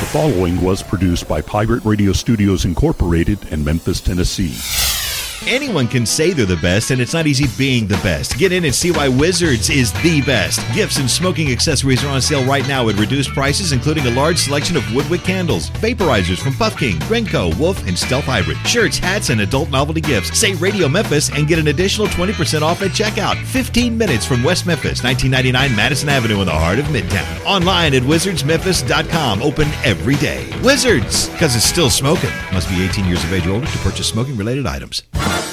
following was produced by Pirate Radio Studios Incorporated in Memphis, Tennessee. Anyone can say they're the best, and it's not easy being the best. Get in and see why Wizards is the best. Gifts and smoking accessories are on sale right now at reduced prices, including a large selection of Woodwick candles, vaporizers from Puff King, Renko, Wolf, and Stealth Hybrid, shirts, hats, and adult novelty gifts. Say Radio Memphis and get an additional 20% off at checkout. 15 minutes from West Memphis, 1999 Madison Avenue in the heart of Midtown. Online at wizardsmemphis.com. Open every day. Wizards, because it's still smoking. Must be 18 years of age or older to purchase smoking-related items.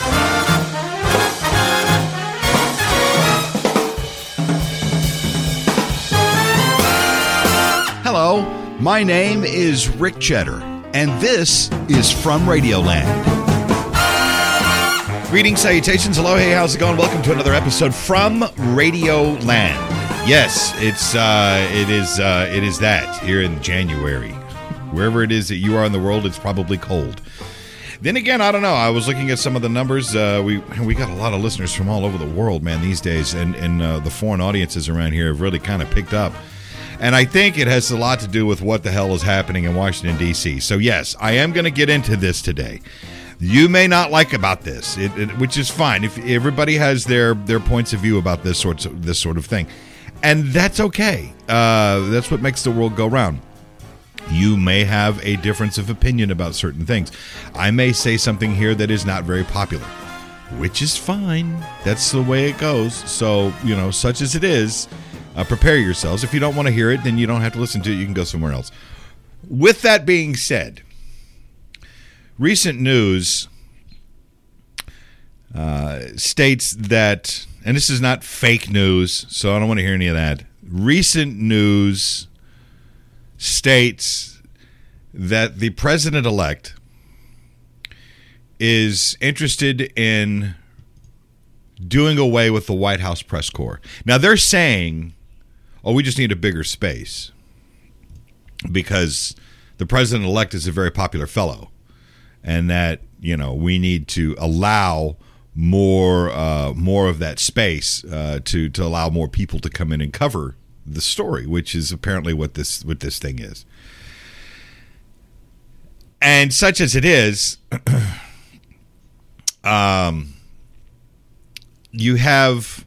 Hello, my name is Rick Cheddar, and this is From Radioland. Greetings, salutations, hello, hey, how's it going? Welcome to another episode from Radioland. Yes, it is that here in January. Wherever it is that you are in the world, it's probably cold. Then again, I don't know. I was looking at some of the numbers. We got a lot of listeners from all over the world, man, these days, and the foreign audiences around here have really kind of picked up. And I think it has a lot to do with what the hell is happening in Washington, D.C. So, yes, I am going to get into this today. You may not like about this, which is fine. If everybody has their points of view about this sort of thing, and that's okay. That's what makes the world go round. You may have a difference of opinion about certain things. I may say something here that is not very popular, which is fine. That's the way it goes. So, such as it is, prepare yourselves. If you don't want to hear it, then you don't have to listen to it. You can go somewhere else. With that being said, recent news states that, and this is not fake news, so I don't want to hear any of that. Recent news states that the president-elect is interested in doing away with the White House press corps. Now, they're saying, we just need a bigger space because the president-elect is a very popular fellow, and that, we need to allow more of that space to allow more people to come in and cover the story, which is apparently what this thing is. And such as it is, you have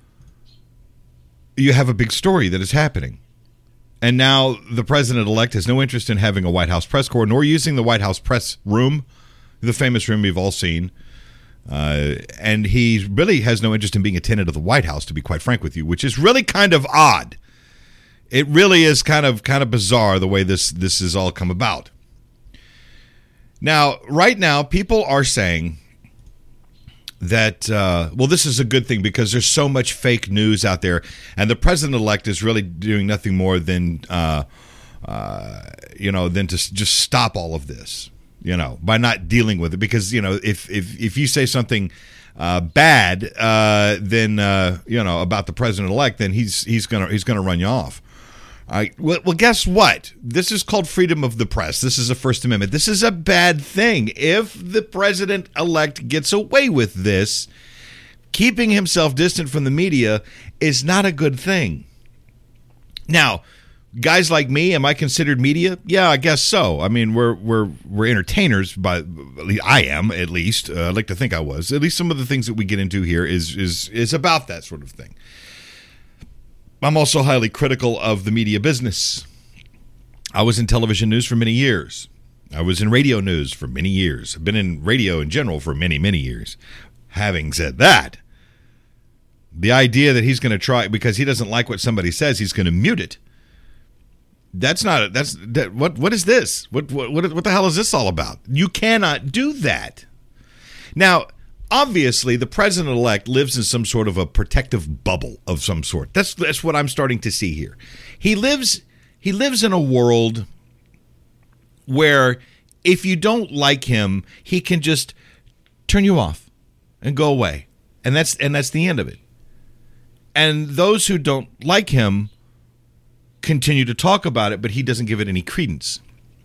a big story that is happening. And now the president-elect has no interest in having a White House press corps, nor using the White House press room, the famous room we've all seen. And he really has no interest in being a tenant of the White House, to be quite frank with you, which is really kind of odd. It really is kind of bizarre the way this has all come about. Now, right now, people are saying that, this is a good thing because there's so much fake news out there, and the president-elect is really doing nothing more than, than to just stop all of this, by not dealing with it. Because, if you say something bad, then about the president-elect, then he's gonna run you off. Well, guess what? This is called freedom of the press. This is a First Amendment. This is a bad thing. If the president-elect gets away with this, keeping himself distant from the media is not a good thing. Now, guys like me, am I considered media? Yeah, I guess so. I mean, we're entertainers, but I am, at least. I'd like to think I was. At least some of the things that we get into here is about that sort of thing. I'm also highly critical of the media business. I was in television news for many years. I was in radio news for many years. I've been in radio in general for many, many years. Having said that, the idea that he's going to try, because he doesn't like what somebody says, he's going to mute it. What is this? What the hell is this all about? You cannot do that. Now, obviously, the president-elect lives in some sort of a protective bubble of some sort. That's what I'm starting to see here. He lives in a world where if you don't like him, he can just turn you off and go away. And that's the end of it. And those who don't like him continue to talk about it, but he doesn't give it any credence.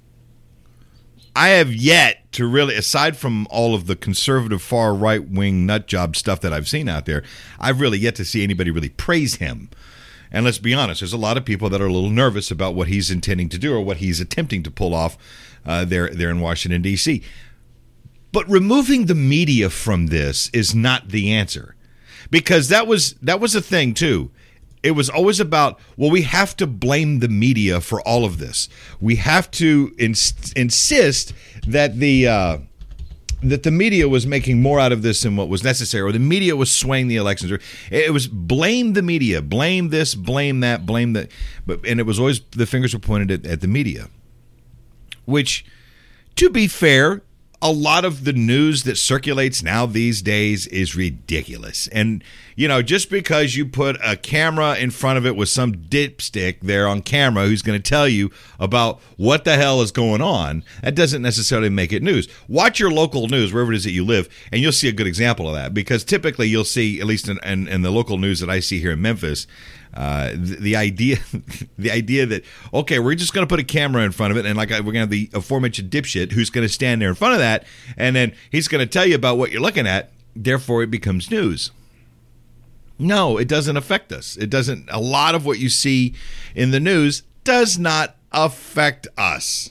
I have yet to really, aside from all of the conservative far right-wing nut job stuff that I've seen out there, I've really yet to see anybody really praise him And let's be honest, there's a lot of people that are a little nervous about what he's intending to do or what he's attempting to pull off there in Washington, D.C. But removing the media from this is not the answer, because that was a thing, too. It was always about, well, we have to blame the media for all of this. We have to insist that the media was making more out of this than what was necessary, or the media was swaying the elections. Or it was blame the media, blame this, blame that, blame that. And it was always the fingers were pointed at the media, which, to be fair, a lot of the news that circulates now these days is ridiculous. And, just because you put a camera in front of it with some dipstick there on camera who's going to tell you about what the hell is going on, that doesn't necessarily make it news. Watch your local news, wherever it is that you live, and you'll see a good example of that. Because typically you'll see, at least in the local news that I see here in Memphis, the idea that, okay, we're just going to put a camera in front of it, and we're going to have the aforementioned dipshit who's going to stand there in front of that, and then he's going to tell you about what you're looking at, therefore it becomes news. No, it doesn't affect us. It doesn't. A lot of what you see in the news does not affect us.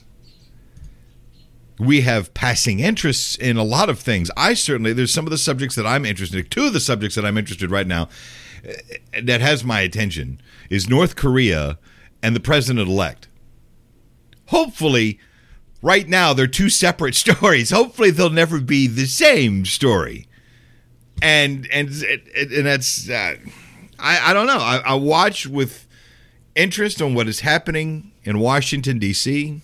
We have passing interests in a lot of things. There's some of the subjects that I'm interested in. Two of the subjects that I'm interested in right now that has my attention is North Korea and the president-elect. Hopefully, right now, they're two separate stories. Hopefully, they'll never be the same story. And that's, I don't know. I watch with interest on what is happening in Washington, D.C.,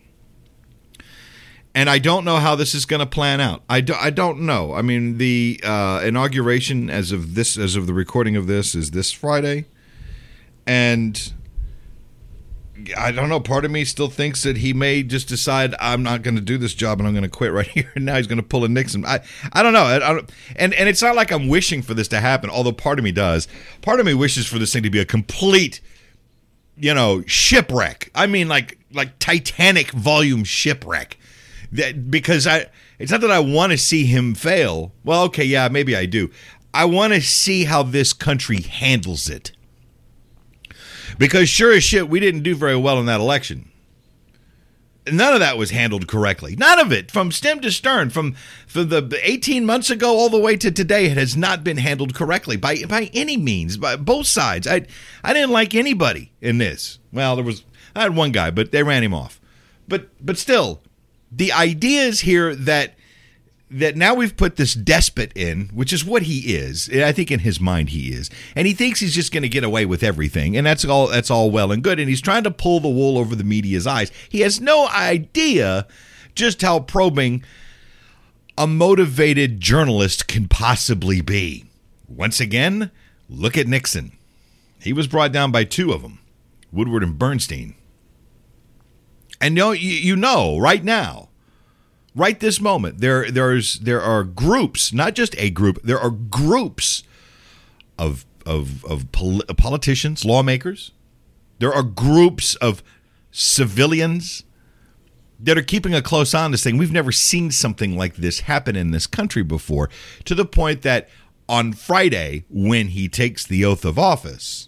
and I don't know how this is going to plan out. I don't know. I mean, the inauguration as of the recording of this is this Friday, and I don't know. Part of me still thinks that he may just decide I'm not going to do this job and I'm going to quit right here. And now he's going to pull a Nixon. I don't know. And it's not like I'm wishing for this to happen, although part of me does. Part of me wishes for this thing to be a complete, shipwreck. I mean, like Titanic volume shipwreck. Because it's not that I want to see him fail. Well, okay, yeah, maybe I do. I want to see how this country handles it. Because sure as shit, we didn't do very well in that election. None of that was handled correctly. None of it, from stem to stern, from the 18 months ago all the way to today, it has not been handled correctly by any means, by both sides. I didn't like anybody in this. Well, I had one guy, but they ran him off. But still, the idea is here that now we've put this despot in, which is what he is. I think in his mind he is. And he thinks he's just going to get away with everything. And that's all well and good. And he's trying to pull the wool over the media's eyes. He has no idea just how probing a motivated journalist can possibly be. Once again, look at Nixon. He was brought down by two of them, Woodward and Bernstein. And you know right now, right this moment, there are groups, not just a group. There are groups of politicians, lawmakers. There are groups of civilians that are keeping a close eye on this thing. We've never seen something like this happen in this country before, to the point that on Friday, when he takes the oath of office,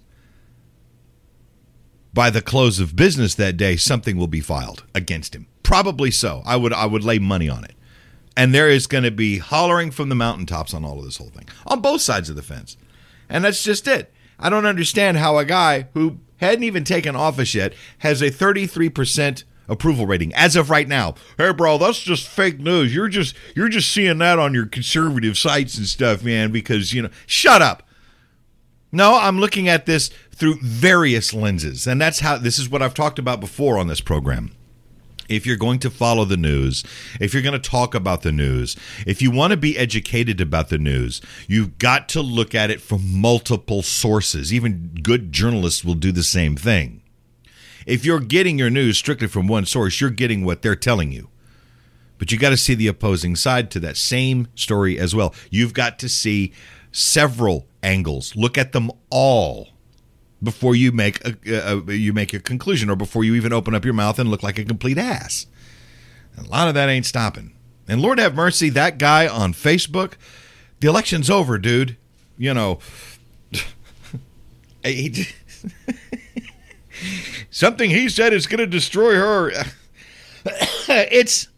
by the close of business that day, something will be filed against him. Probably so. I would lay money on it. And there is going to be hollering from the mountaintops on all of this whole thing, on both sides of the fence. And that's just it. I don't understand how a guy who hadn't even taken office yet has a 33% approval rating as of right now. Hey, bro, that's just fake news. You're just seeing that on your conservative sites and stuff, man, because, shut up. No, I'm looking at this through various lenses, and this is what I've talked about before on this program. If you're going to follow the news, if you're going to talk about the news, if you want to be educated about the news, you've got to look at it from multiple sources. Even good journalists will do the same thing. If you're getting your news strictly from one source, you're getting what they're telling you. But you got to see the opposing side to that same story as well. You've got to see several angles. Look at them all before you make a conclusion, or before you even open up your mouth and look like a complete ass. A lot of that ain't stopping. And Lord have mercy, that guy on Facebook, the election's over, dude. Something he said is going to destroy her. It's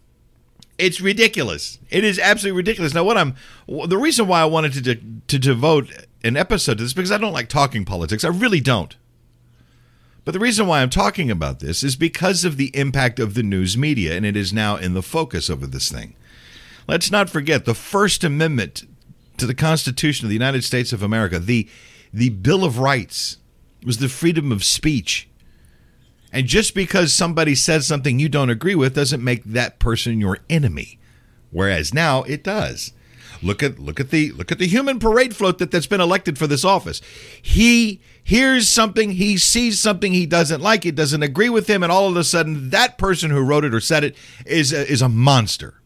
ridiculous. It is absolutely ridiculous. Now, the reason why I wanted to devote an episode to this, because I don't like talking politics. I really don't. But the reason why I'm talking about this is because of the impact of the news media, and it is now in the focus over this thing. Let's not forget the First Amendment to the Constitution of the United States of America, the Bill of Rights, was the freedom of speech. And just because somebody says something you don't agree with doesn't make that person your enemy. Whereas now it does. Look at the human parade float that's been elected for this office. He hears something, he sees something he doesn't like, it doesn't agree with him, and all of a sudden that person who wrote it or said it is a monster.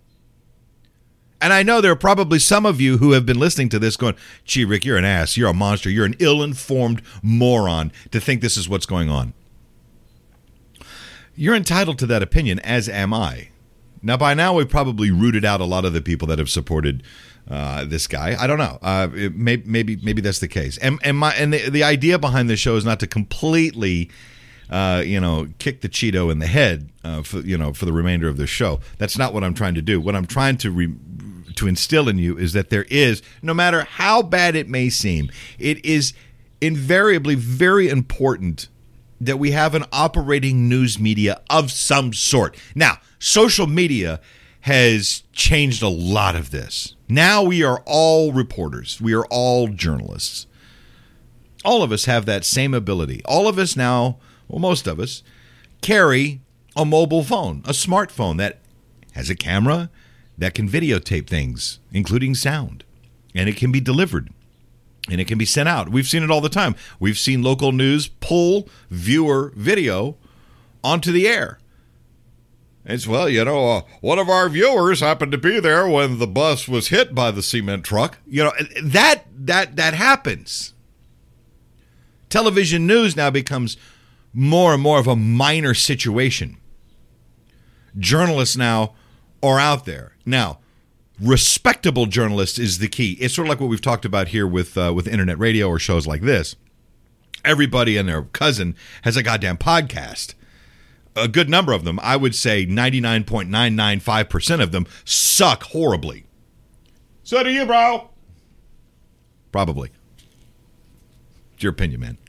And I know there are probably some of you who have been listening to this going, gee, Rick, you're an ass, you're a monster, you're an ill-informed moron to think this is what's going on. You're entitled to that opinion, as am I. Now, by now, we've probably rooted out a lot of the people that have supported this guy. I don't know. Maybe that's the case. And the idea behind this show is not to completely, kick the Cheeto in the head, for the remainder of the show. That's not what I'm trying to do. What I'm trying to instill in you is that there is, no matter how bad it may seem, it is invariably very important that we have an operating news media of some sort. Now, social media has changed a lot of this. Now we are all reporters. We are all journalists. All of us have that same ability. All of us now, well, most of us, carry a mobile phone, a smartphone that has a camera that can videotape things, including sound, and it can be delivered. And it can be sent out. We've seen it all the time. We've seen local news pull viewer video onto the air. It's, one of our viewers happened to be there when the bus was hit by the cement truck. That happens. Television news now becomes more and more of a minor situation. Journalists now are out there. Now, respectable journalists is the key. It's sort of like what we've talked about here with internet radio or shows like this. Everybody and their cousin has a goddamn podcast. A good number of them, I would say 99.995% of them, suck horribly. So do you, bro. Probably. It's your opinion, man.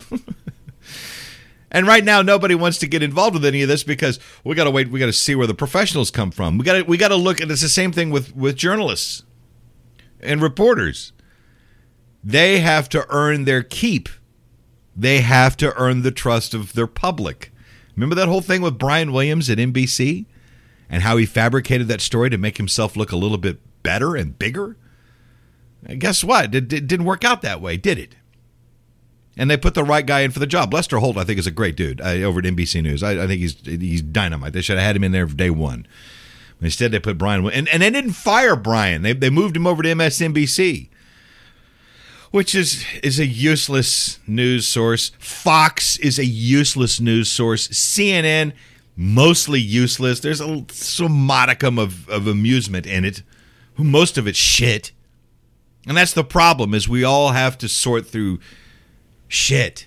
And right now, nobody wants to get involved with any of this because we got to wait. We got to see where the professionals come from. We got to look, and it's the same thing with journalists and reporters. They have to earn their keep. They have to earn the trust of their public. Remember that whole thing with Brian Williams at NBC and how he fabricated that story to make himself look a little bit better and bigger? And guess what? It didn't work out that way, did it? And they put the right guy in for the job. Lester Holt, I think, is a great dude over at NBC News. I think he's dynamite. They should have had him in there for day one. But instead, they put Brian. And they didn't fire Brian. They moved him over to MSNBC, which is a useless news source. Fox is a useless news source. CNN, mostly useless. There's some modicum of amusement in it. Most of it's shit. And that's the problem, is we all have to sort through shit.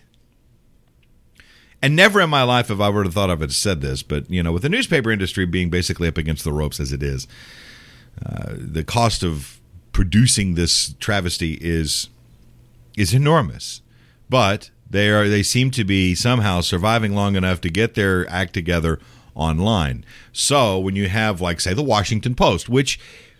And never in my life have I ever thought I would have said this, but, with the newspaper industry being basically up against the ropes as it is, the cost of producing this travesty is enormous. But they seem to be somehow surviving long enough to get their act together online. So when you have, like, say, the Washington Post, which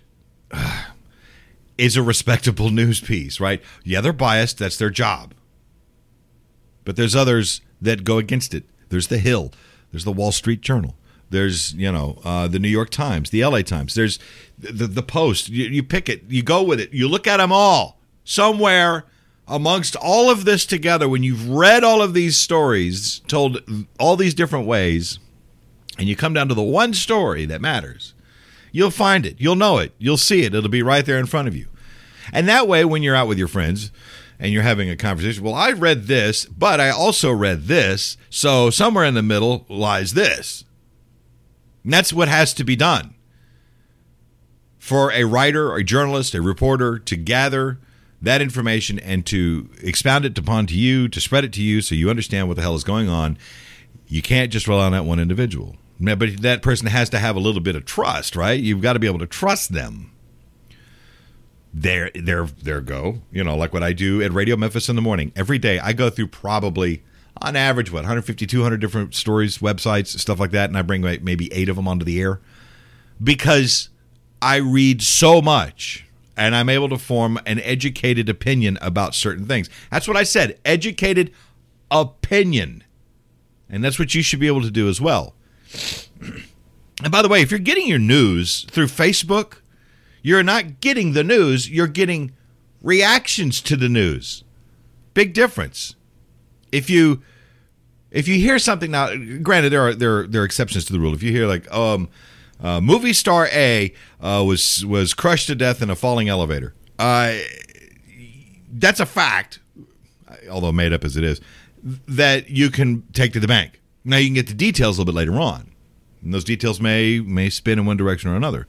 is a respectable news piece, right? Yeah, they're biased. That's their job. But there's others that go against it. There's The Hill. There's the Wall Street Journal. There's, the New York Times, the LA Times. There's the Post. You pick it. You go with it. You look at them all. Somewhere amongst all of this together, when you've read all of these stories told all these different ways, and you come down to the one story that matters, you'll find it. You'll know it. You'll see it. It'll be right there in front of you. And that way, when you're out with your friends and you're having a conversation, well, I read this, but I also read this, so somewhere in the middle lies this. And that's what has to be done for a writer, a journalist, a reporter to gather that information and to expound it upon to you, to spread it to you so you understand what the hell is going on, you can't just rely on that one individual. But that person has to have a little bit of trust, right? You've got to be able to trust them. There go. Like what I do at Radio Memphis in the morning. Every day I go through probably, on average, 150, 200 different stories, websites, stuff like that, and I bring maybe 8 of them onto the air because I read so much and I'm able to form an educated opinion about certain things. That's what I said, educated opinion. And that's what you should be able to do as well. And by the way, if you're getting your news through Facebook, you're not getting the news, you're getting reactions to the news. Big difference. If you hear something now, granted there are exceptions to the rule. If you hear like movie star A was crushed to death in a falling elevator, that's a fact, although made up as it is, that you can take to the bank. Now you can get the details a little bit later on, and those details may spin in one direction or another.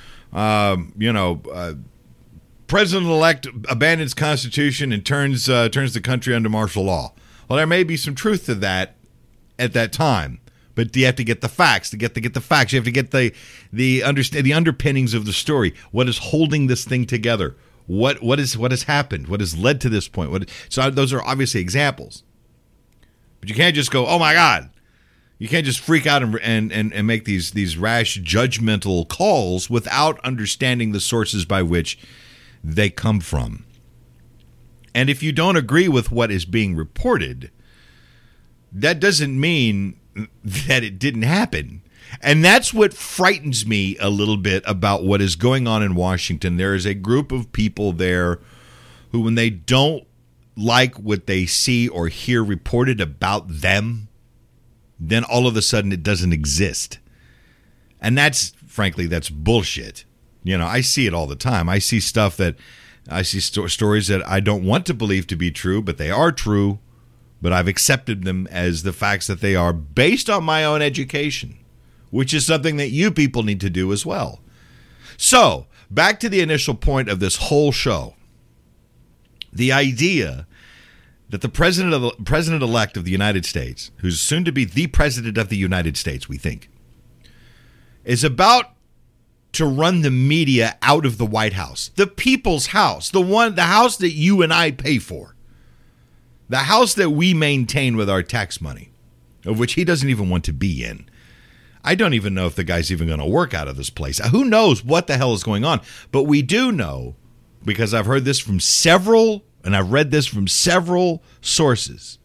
President-elect abandons Constitution and turns the country under martial law. Well, there may be some truth to that at that time, but you have to get the facts. To get the facts, you have to get the underpinnings of the story. What is holding this thing together? What has happened? What has led to this point? So those are obviously examples, but you can't just go, oh my God. You can't just freak out and make these rash judgmental calls without understanding the sources by which they come from. And if you don't agree with what is being reported, that doesn't mean that it didn't happen. And that's what frightens me a little bit about what is going on in Washington. There is a group of people there who, when they don't like what they see or hear reported about them, then all of a sudden it doesn't exist. And that's bullshit. I see it all the time. I see stuff that I see stories that I don't want to believe to be true, but they are true, but I've accepted them as the facts that they are based on my own education, which is something that you people need to do as well. So, back to the initial point of this whole show. The idea that the president-elect of the United States, who's soon to be the president of the United States, we think, is about to run the media out of the White House, the people's house, the house that you and I pay for, the house that we maintain with our tax money, of which he doesn't even want to be in. I don't even know if the guy's even going to work out of this place. Who knows what the hell is going on? But we do know, because I've heard this from several, and I've read this from several sources,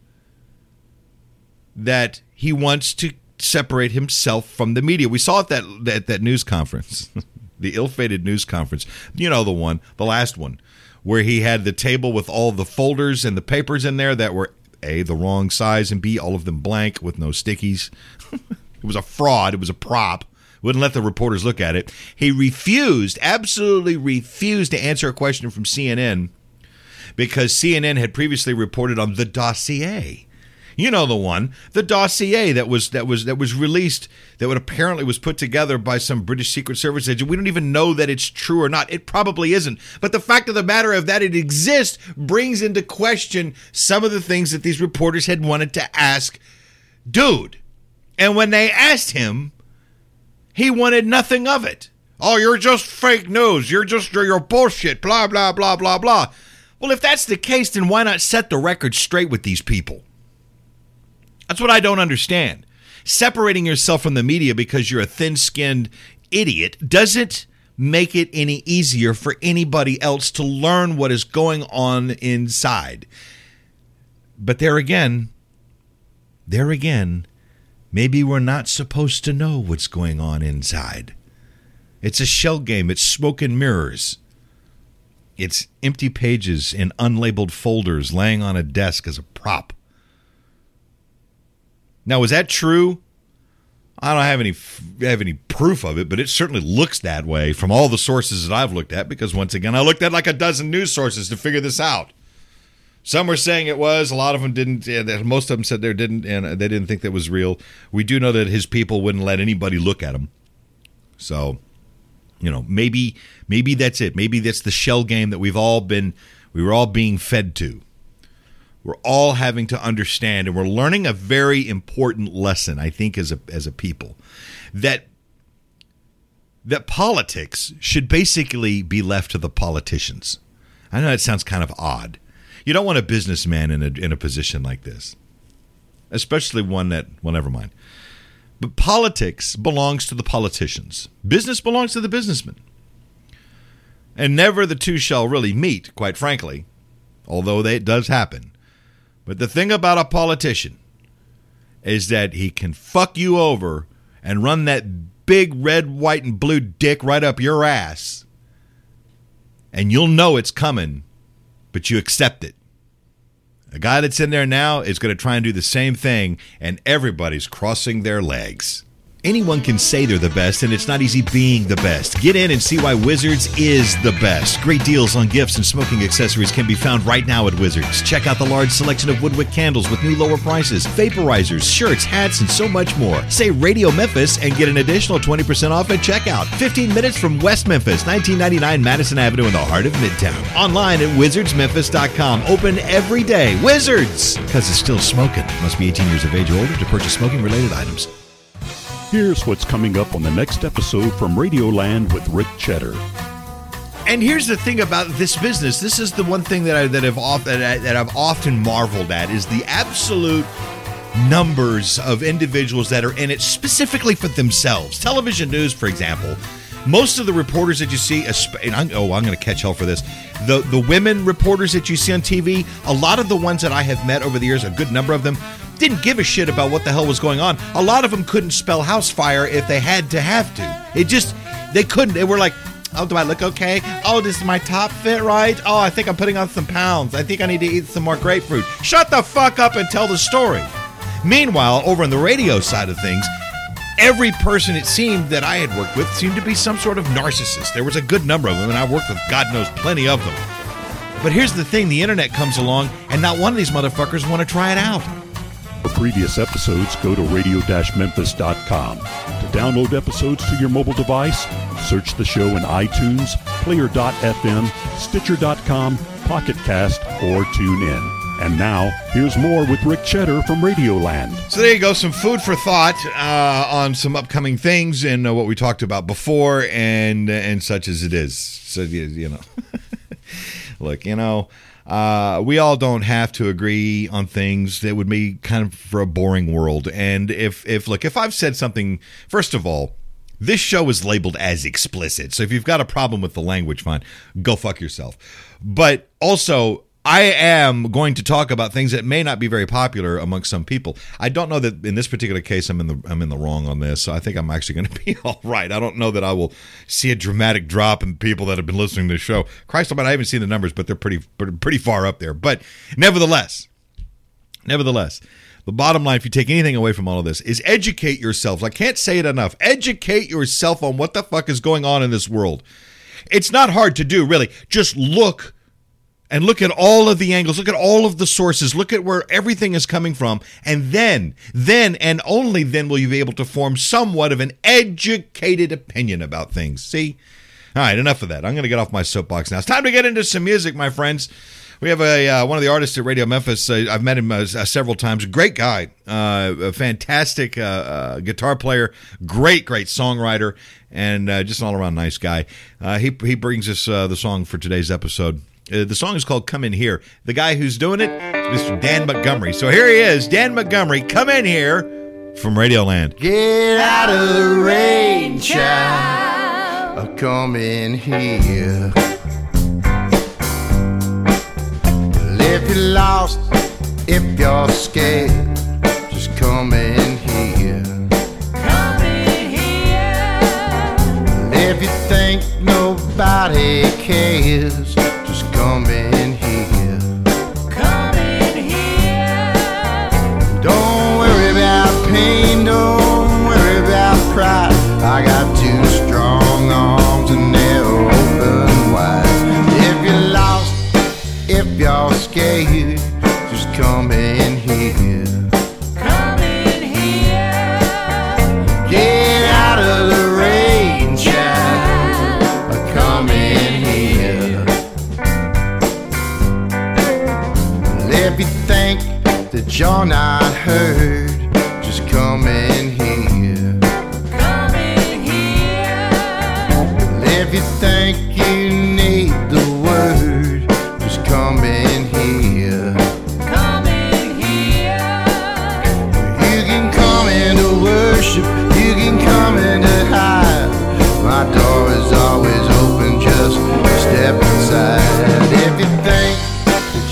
that he wants to separate himself from the media. We saw it at that news conference, the ill-fated news conference. The one, the last one, where he had the table with all the folders and the papers in there that were A, the wrong size, and B, all of them blank with no stickies. It was a fraud. It was a prop. Wouldn't let the reporters look at it. He absolutely refused to answer a question from CNN because CNN had previously reported on the dossier. The dossier that was released, that apparently was put together by some British Secret Service agent. We don't even know that it's true or not. It probably isn't. But the fact of the matter of that it exists brings into question some of the things that these reporters had wanted to ask dude. And when they asked him, he wanted nothing of it. Oh, you're just fake news. You're bullshit, blah, blah, blah, blah, blah. Well, if that's the case, then why not set the record straight with these people? That's what I don't understand. Separating yourself from the media because you're a thin-skinned idiot doesn't make it any easier for anybody else to learn what is going on inside. But there again, maybe we're not supposed to know what's going on inside. It's a shell game. It's smoke and mirrors. It's empty pages in unlabeled folders laying on a desk as a prop. Now, is that true? I don't have any proof of it, but it certainly looks that way from all the sources that I've looked at, because once again, I looked at like a dozen news sources to figure this out. Some were saying it was, a lot of them didn't, most of them said they didn't, and they didn't think that was real. We do know that his people wouldn't let anybody look at him. So, maybe that's it. Maybe that's the shell game that we've all been we were all being fed to. We're all having to understand, and we're learning a very important lesson, I think, as a people, that politics should basically be left to the politicians. I know that sounds kind of odd. You don't want a businessman in a position like this, especially one that, well, never mind. But politics belongs to the politicians. Business belongs to the businessmen. And never the two shall really meet, quite frankly, although it does happen. But the thing about a politician is that he can fuck you over and run that big red, white, and blue dick right up your ass. And you'll know it's coming, but you accept it. A guy that's in there now is going to try and do the same thing, and everybody's crossing their legs. Anyone can say they're the best, and it's not easy being the best. Get in and see why Wizards is the best. Great deals on gifts and smoking accessories can be found right now at Wizards. Check out the large selection of Woodwick candles with new lower prices, vaporizers, shirts, hats, and so much more. Say Radio Memphis and get an additional 20% off at checkout. 15 minutes from West Memphis, 1999 Madison Avenue in the heart of Midtown. Online at wizardsmemphis.com. Open every day. Wizards! Because it's still smoking. Must be 18 years of age or older to purchase smoking-related items. Here's what's coming up on the next episode from Radioland with Rick Cheddar. And here's the thing about this business. This is the one thing that I've often marveled at is the absolute numbers of individuals that are in it specifically for themselves. Television news, for example. Most of the reporters that you see, and I'm going to catch hell for this. The women reporters that you see on TV, a lot of the ones that I have met over the years, a good number of them, didn't give a shit about what the hell was going on. A lot of them couldn't spell house fire if they had to have to. They couldn't. They were like, oh, do I look okay? Oh, does my top fit right? Oh, I think I'm putting on some pounds. I think I need to eat some more grapefruit. Shut the fuck up and tell the story. Meanwhile, over on the radio side of things, every person it seemed that I had worked with seemed to be some sort of narcissist. There was a good number of them, and I worked with God knows plenty of them. But here's the thing, the internet comes along, and not one of these motherfuckers want to try it out. For previous episodes, go to radio-memphis.com. To download episodes to your mobile device, search the show in iTunes, Player.fm, Stitcher.com, Pocket Cast, or tune in. And now, here's more with Rick Cheddar from Radioland. So there you go, some food for thought on some upcoming things and what we talked about before and such as it is. So, you know, look, you know, we all don't have to agree on things that would be kind of for a boring world. And if I've said something, first of all, this show is labeled as explicit. So if you've got a problem with the language, fine, go fuck yourself. But also, I am going to talk about things that may not be very popular amongst some people. I don't know that in this particular case I'm in the wrong on this, so I think I'm actually going to be all right. I don't know that I will see a dramatic drop in people that have been listening to the show. Christ almighty, I haven't seen the numbers, but they're pretty far up there. But nevertheless, the bottom line, if you take anything away from all of this, is educate yourselves. I can't say it enough. Educate yourself on what the fuck is going on in this world. It's not hard to do, really. Just look at all of the angles, look at all of the sources, look at where everything is coming from, and then and only then will you be able to form somewhat of an educated opinion about things. See? All right, enough of that. I'm going to get off my soapbox now. It's time to get into some music, my friends. We have one of the artists at Radio Memphis. I've met him several times. Great guy, a fantastic guitar player, great songwriter, and just an all-around nice guy. He brings us the song for today's episode. The song is called Come In Here. The guy who's doing it is Mr. Dan Montgomery. So here he is, Dan Montgomery, Come In Here from Radioland. Get out of the rain, child. Come in here. Well, if you're lost, if you're scared, just come in here. Come in here. Well, if you think nobody cares, just come in here. Come in here. Don't worry about pain, don't worry about pride. I got two strong arms and they're open wide. If you're lost, if you're scared, just come in here. Come in here. Get out of the rain, child. Come in here.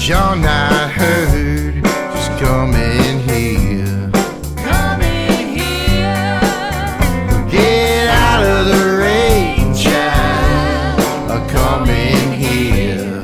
you're not heard, just come in here. Come in here. Get out of the rain, child. Come in here.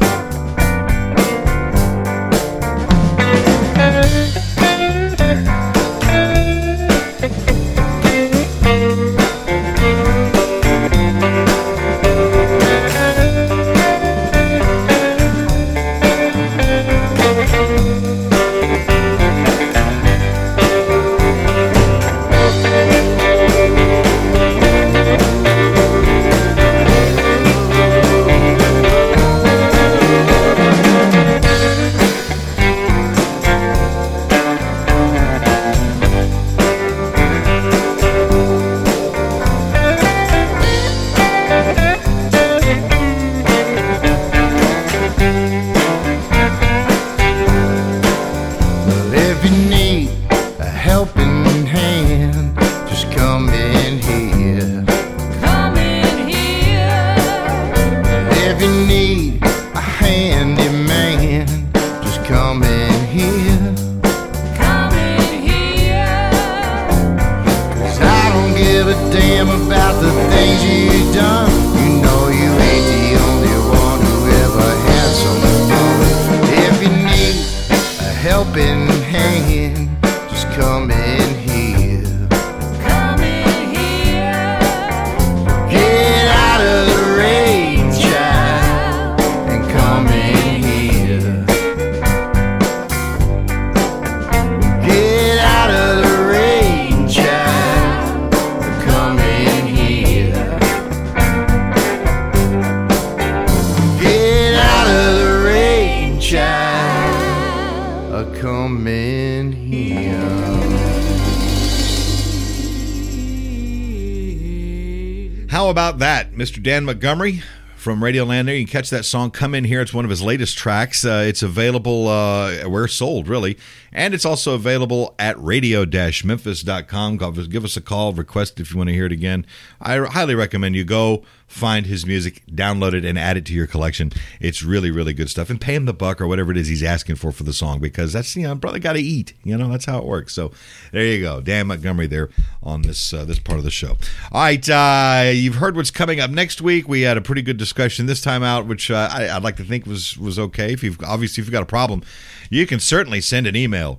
If you need a helping hand, just come in here. Come in here. If you need a handy man, just come in here. Come in here. 'Cause I don't give a damn about the things you've done. You know you ain't the only one who ever had some fun. If you need a helping hand, just come in here. Come in here. Get out of the rain, child, and come in here. Get out of the rain, child, and come in here. Get out of the rain, child, come in here. How about that, Mr. Dan Montgomery from Radioland there? You can catch that song, Come In Here. It's one of his latest tracks. It's available where sold, really. And it's also available at radio-memphis.com. Give us a call, request if you want to hear it again. I highly recommend you go find his music, download it, and add it to your collection. It's really, really good stuff. And pay him the buck or whatever it is he's asking for the song, because that's, brother got to eat. That's how it works. So there you go. Dan Montgomery there on this part of the show. All right, you've heard what's coming up next week. We had a pretty good discussion this time out, which I'd like to think was okay. If you've got a problem, you can certainly send an email,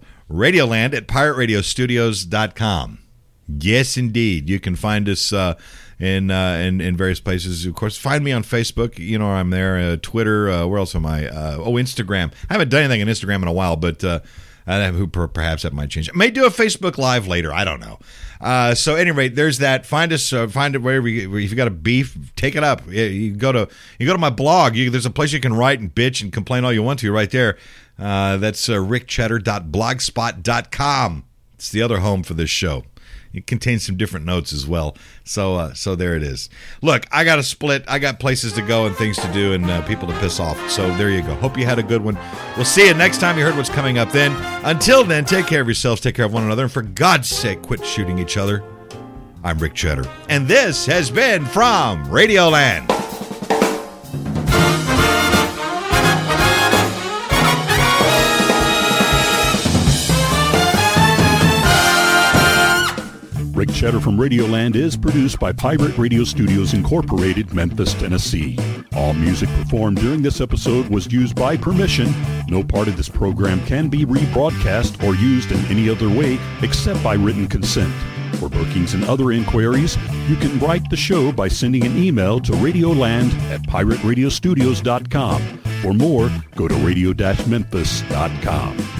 radioland@pirateradiostudios.com. Yes, indeed. You can find us in various places. Of course, find me on Facebook. I'm there. Twitter. Where else am I? Instagram. I haven't done anything on Instagram in a while, but perhaps that might change. I may do a Facebook Live later. I don't know. So, at any rate, there's that. Find us. Find it wherever. If you got a beef, take it up. You go to my blog. There's a place you can write and bitch and complain all you want to right there. That's rickcheddar.blogspot.com. It's the other home for this show. It contains some different notes as well. So there it is. Look, I got to split. I got places to go and things to do and people to piss off. So there you go. Hope you had a good one. We'll see you next time you heard what's coming up then. Until then, take care of yourselves. Take care of one another. And for God's sake, quit shooting each other. I'm Rick Cheddar. And this has been from Radioland. Rick Cheddar from Radioland is produced by Pirate Radio Studios Incorporated, Memphis, Tennessee. All music performed during this episode was used by permission. No part of this program can be rebroadcast or used in any other way except by written consent. For bookings and other inquiries, you can write the show by sending an email to radioland@pirateradiostudios.com. For more, go to radio-memphis.com.